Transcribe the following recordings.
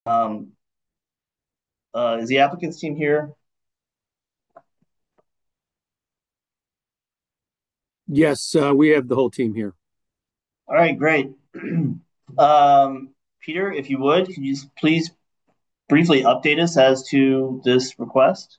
Um, is the applicant's team here? Yes, we have the whole team here. All right, great. Peter, if you would, could you just please briefly update us as to this request?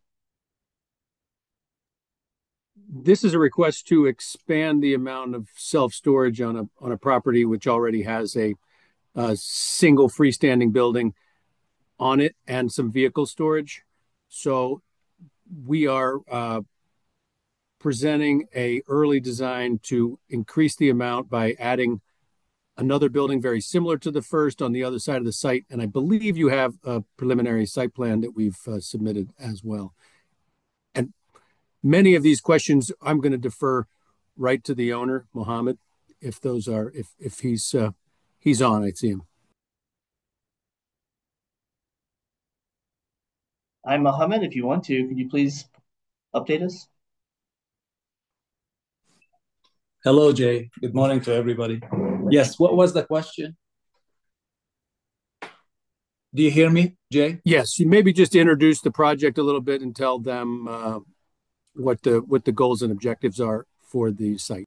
This is a request to expand the amount of self-storage on a property which already has a single freestanding building on it and some vehicle storage. So we are presenting a early design to increase the amount by adding another building very similar to the first on the other side of the site. And I believe you have a preliminary site plan that we've submitted as well. And many of these questions I'm going to defer right to the owner, Mohammed, if those are if he's on. I see him. I'm Mohammed. If you want to, could you please update us? Hello, Jay. Good morning to everybody. Yes, what was the question? Do you hear me, Jay? Yes, you maybe just introduce the project a little bit and tell them what the goals and objectives are for the site.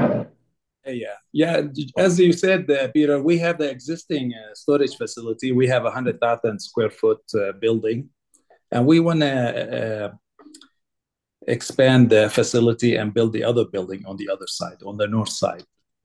Yeah. As you said, Peter, we have the existing storage facility. We have a 100,000 square foot building, and we want to expand the facility and build the other building on the other side, on the north side.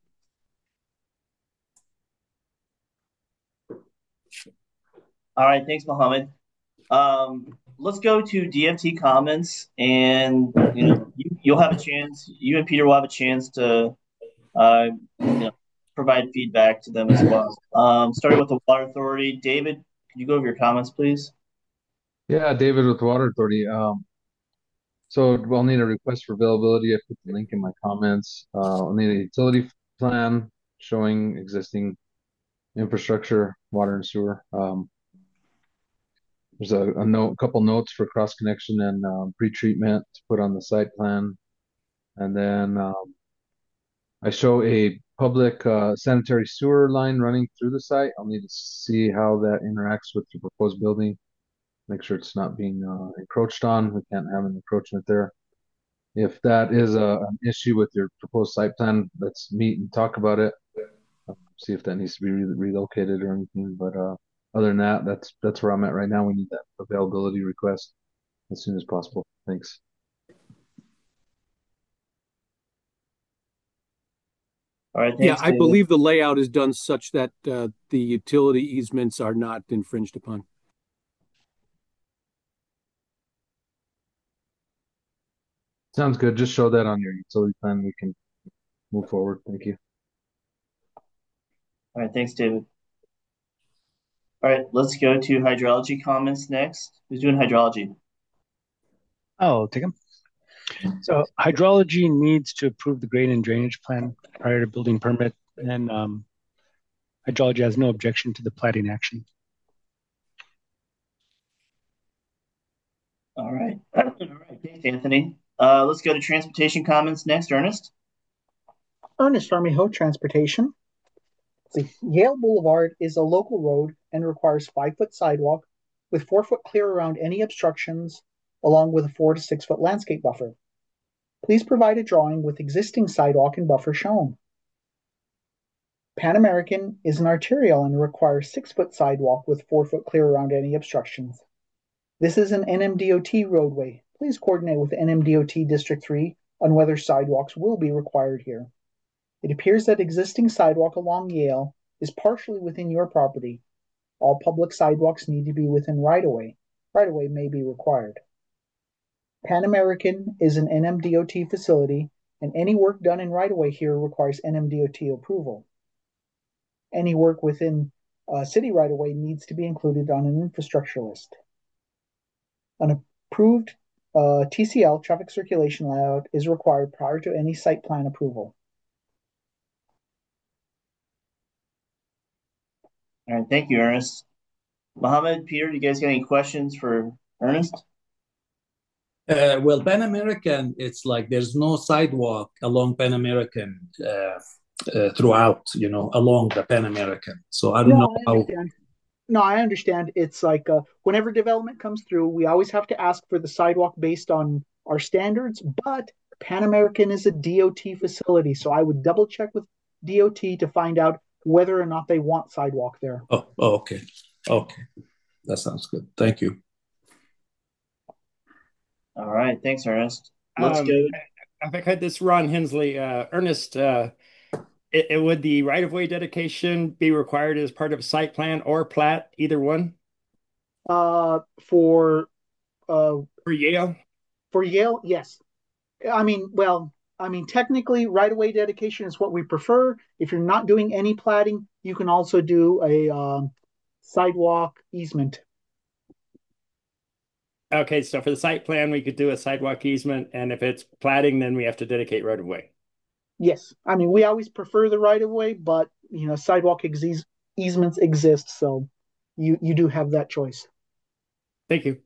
All right, thanks, Mohammed. Let's go to DFT comments, and you'll have a chance. You and Peter will have a chance to uh, you know, provide feedback to them as well. Starting with the Water Authority, David, could you go over your comments, please? Yeah, David with Water Authority. So we'll need a request for availability. I put the link in my comments. We'll need a utility plan showing existing infrastructure, water and sewer. There's a couple notes for cross connection and pre-treatment to put on the site plan. And then I show a public sanitary sewer line running through the site. I'll need to see how that interacts with the proposed building. Make sure it's not being encroached on. We can't have an encroachment there. If that is an issue with your proposed site plan, let's meet and talk about it. See if that needs to be relocated or anything. But other than that, that's where I'm at right now. We need that availability request as soon as possible. Thanks. All right, Yeah, thanks, I David. believe the layout is done such that the utility easements are not infringed upon. Sounds good. Just show that on your utility plan. We can move forward. Thank you. All right, thanks, David. All right, let's go to hydrology comments next. Who's doing hydrology? I'll take them. So hydrology needs to approve the grade and drainage plan prior to building permit, and hydrology has no objection to the plating action. All right. All right, thanks, Anthony. Let's go to transportation comments next. Ernest? Ernest Armijo Transportation. The Yale Boulevard is a local road and requires 5 foot sidewalk with 4 foot clear around any obstructions, along with a 4 to 6 foot landscape buffer. Please provide a drawing with existing sidewalk and buffer shown. Pan American is an arterial and requires 6 foot sidewalk with 4 foot clear around any obstructions. This is an NMDOT roadway. Please coordinate with NMDOT District 3 on whether sidewalks will be required here. It appears that existing sidewalk along Yale is partially within your property. All public sidewalks need to be within right-of-way. Right-of-way may be required. Pan American is an NMDOT facility, and any work done in right-of-way here requires NMDOT approval. Any work within city right-of-way needs to be included on an infrastructure list. An approved TCL, traffic circulation layout, is required prior to any site plan approval. All right, thank you, Ernest. Mohammed, Peter, do you guys got any questions for Ernest? Well, Pan American, it's like there's no sidewalk along Pan American throughout, along the Pan American. So I don't know No, I how. understand. No, I understand. It's like whenever development comes through, we always have to ask for the sidewalk based on our standards. But Pan American is a DOT facility, so I would double check with DOT to find out whether or not they want sidewalk there. Oh, okay. Okay. That sounds good. Thank you. All right, thanks, Ernest. Let's go. If I could, this is Ron Hensley. Ernest, would the right-of-way dedication be required as part of a site plan or plat, either one? For For Yale? for Yale, yes. Technically, right-of-way dedication is what we prefer. If you're not doing any platting, you can also do a sidewalk easement. Okay, so for the site plan, we could do a sidewalk easement, and if it's platting, then we have to dedicate right-of-way. Yes, we always prefer the right-of-way, but sidewalk easements exist, so you do have that choice. Thank you.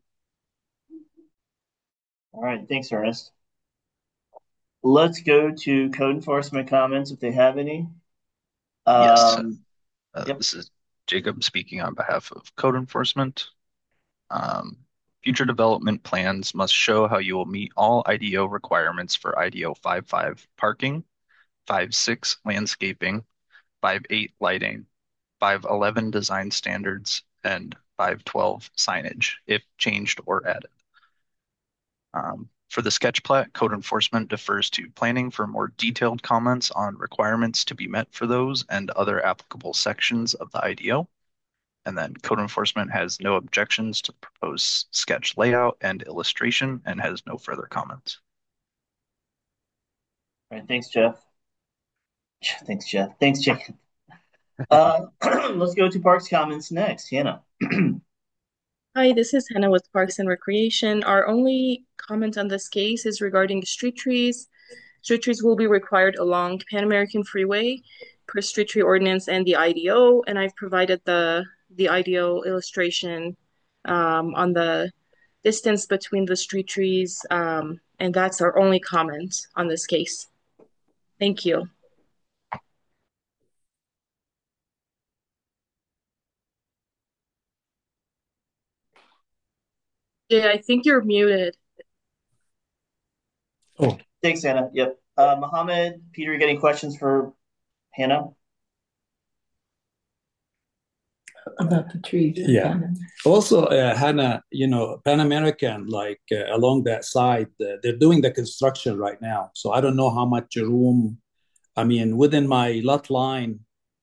All right, thanks, Ernest. Let's go to code enforcement comments if they have any. Yes. Yep. This is Jacob speaking on behalf of code enforcement. Future development plans must show how you will meet all IDO requirements for IDO 5.5 parking, 5.6 landscaping, 5.8 lighting, 5.11 design standards, and 5.12 signage, if changed or added. For the sketch plat, code enforcement defers to planning for more detailed comments on requirements to be met for those and other applicable sections of the IDO. And then code enforcement has no objections to the proposed sketch layout and illustration and has no further comments. All right, thanks, Jeff. Thanks, Jeff. Thanks, Jacob. Let's go to Parks comments next. Hannah. Hi, this is Hannah with Parks and Recreation. Our only comment on this case is regarding street trees. Street trees will be required along Pan American Freeway per street tree ordinance and the IDO, and I've provided the IDO illustration on the distance between the street trees, and that's our only comment on this case. Thank you. Yeah, I think you're muted. Oh, Thanks, Hannah. Yep. Mohammed, Peter, you got any questions for Hannah? About the trees. yeah. Also, Hannah, Pan American, along that side, they're doing the construction right now. So I don't know how much room, within my lot line,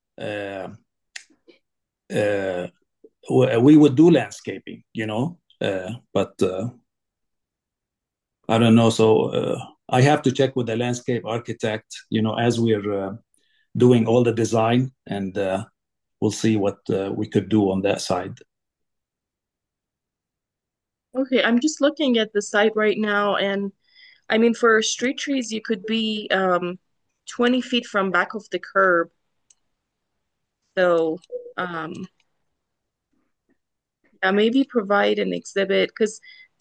we would do landscaping, but I don't know. So I have to check with the landscape architect, as we're doing all the design, and we'll see what we could do on that side. Okay, I'm just looking at the site right now, and for street trees, you could be 20 feet from back of the curb. So, maybe provide an exhibit, because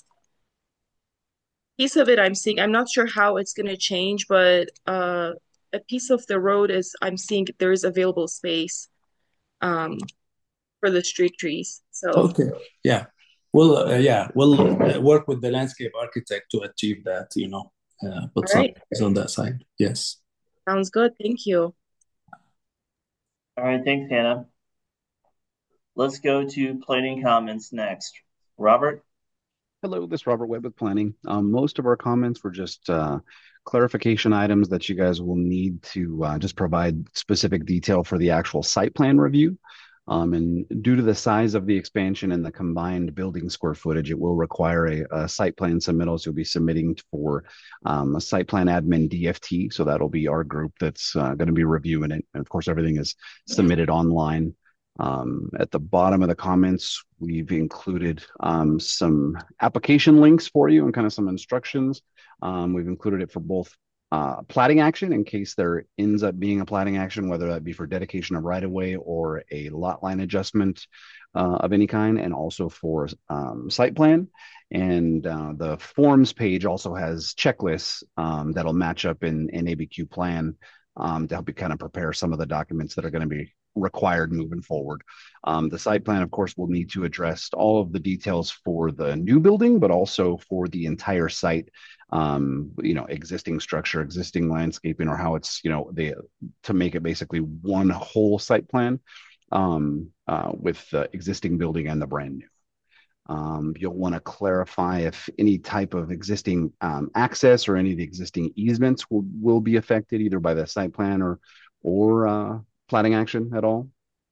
piece of it I'm seeing, I'm not sure how it's going to change, but a piece of the road I'm seeing there is available space for the street trees. So okay, yeah, we'll work with the landscape architect to achieve that. Put some things on that side. Yes, sounds good. Thank you. All right, thanks, Hannah. Let's go to planning comments next. Robert? Hello, this is Robert Webb with Planning. Most of our comments were just clarification items that you guys will need to just provide specific detail for the actual site plan review. And due to the size of the expansion and the combined building square footage, it will require a site plan submittal. So you'll be submitting for a site plan admin DFT. So that'll be our group that's going to be reviewing it. And of course, everything is submitted online. At the bottom of the comments, we've included some application links for you and kind of some instructions. We've included it for both platting action in case there ends up being a platting action, whether that be for dedication of right-of-way or a lot line adjustment of any kind, and also for site plan. And the forms page also has checklists that'll match up in ABQ plan to help you kind of prepare some of the documents that are going to be required moving forward. The site plan, of course, will need to address all of the details for the new building, but also for the entire site, existing structure, existing landscaping, or how it's, to make it basically one whole site plan with the existing building and the brand new. You'll want to clarify if any type of existing access or any of the existing easements will be affected either by the site plan or platting action at all.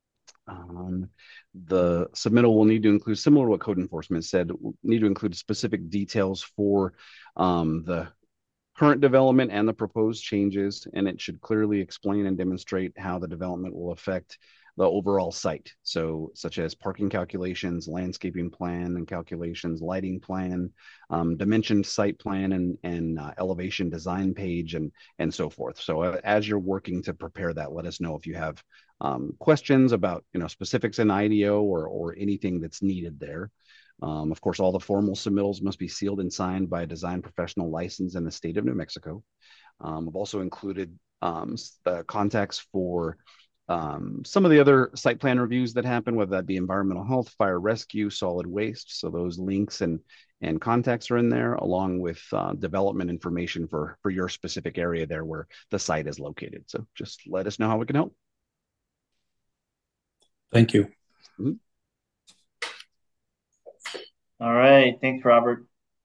The submittal will need to include, similar to what code enforcement said, will need to include specific details for the current development and the proposed changes, and it should clearly explain and demonstrate how the development will affect the overall site. So such as parking calculations, landscaping plan and calculations, lighting plan, dimensioned site plan and elevation design page and so forth. So as you're working to prepare that, let us know if you have questions about specifics in IDO or anything that's needed there. Of course, all the formal submittals must be sealed and signed by a design professional licensed in the state of New Mexico. I've also included the contacts for some of the other site plan reviews that happen, whether that be environmental health, fire rescue, solid waste. So those links and contacts are in there, along with development information for your specific area there where the site is located. So just let us know how we can help. Thank you. Mm-hmm. All right. Thanks, Robert.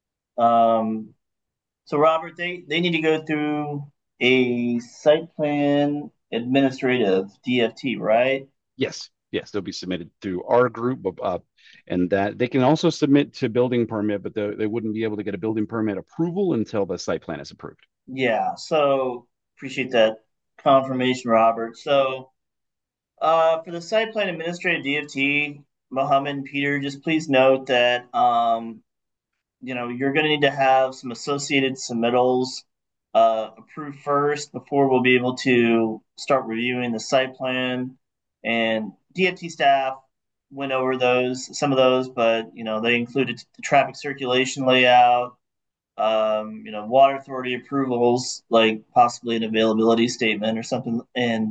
So Robert, they need to go through a site plan administrative DFT, right? Yes, they'll be submitted through our group, and that they can also submit to building permit, but they wouldn't be able to get a building permit approval until the site plan is approved. Yeah, so appreciate that confirmation, Robert. So for the site plan administrative DFT, Mohammed and Peter, just please note that you're going to need to have some associated submittals approved first before we'll be able to start reviewing the site plan. And DFT staff went over some of those, but they included the traffic circulation layout, water authority approvals, like possibly an availability statement or something, and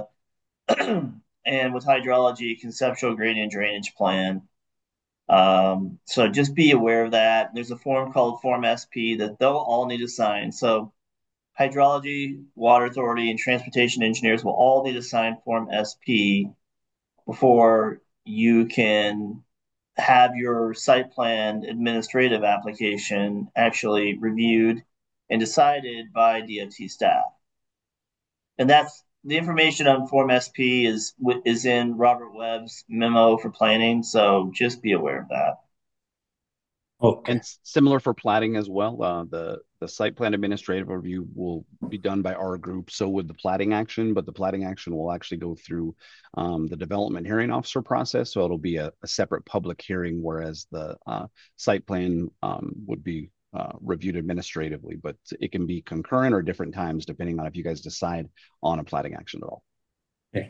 and with hydrology, conceptual gradient drainage plan. So just be aware of that. There's a form called Form SP that they'll all need to sign. So hydrology, water authority, and transportation engineers will all need to sign Form SP before you can have your site plan administrative application actually reviewed and decided by DOT staff. And that's the information on Form SP is in Robert Webb's memo for planning. So just be aware of that. Okay. And similar for platting as well. The site plan administrative review will be done by our group. So would the platting action, but the platting action will actually go through the development hearing officer process. So it'll be a separate public hearing, whereas the site plan would be reviewed administratively, but it can be concurrent or different times depending on if you guys decide on a platting action at all. Okay.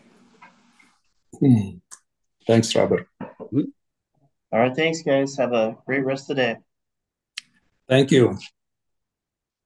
Thanks, Robert. All right, thanks, guys. Have a great rest of the day. Thank you.